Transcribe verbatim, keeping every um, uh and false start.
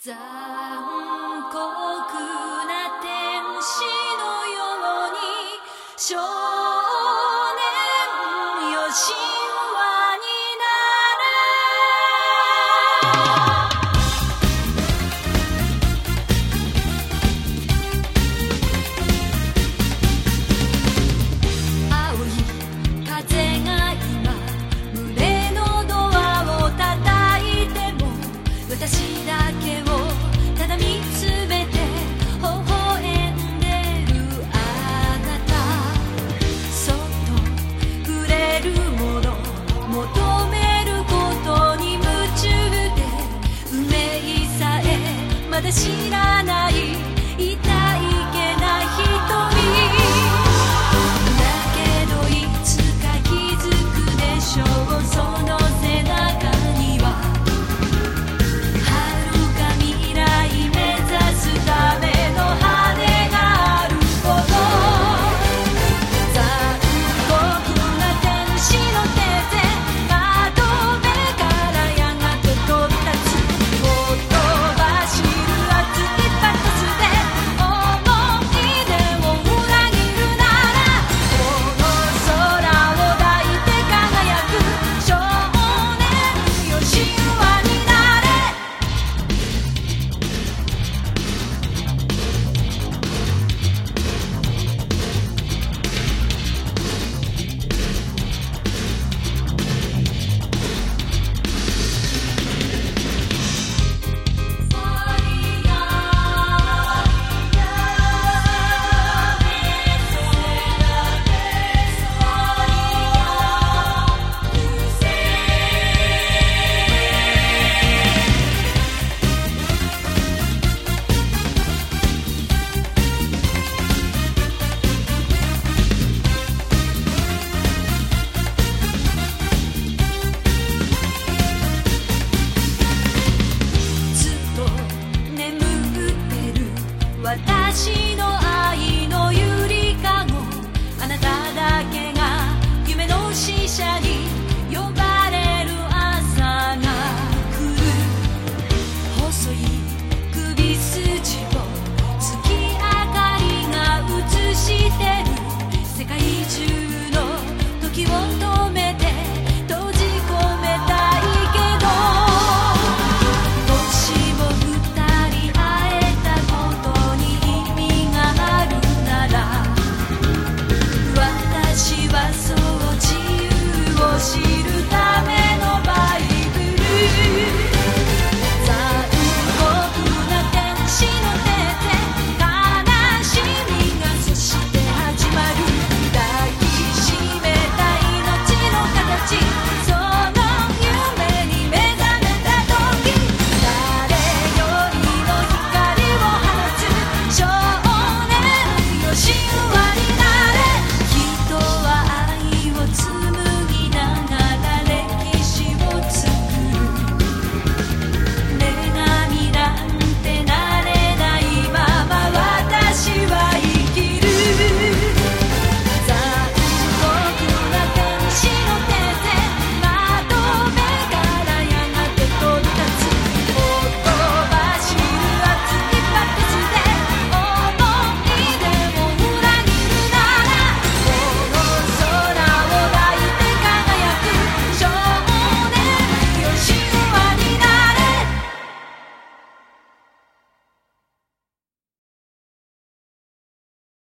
残酷な天使のように少年よ神話になれ青い風が今胸のドアを叩いても私だけをただ見つめて微笑んでるあなたそっと触れるもの求めることに夢中で運命さえまだ知らない痛いけな瞳だけどいつか気づくでしょうその背中には私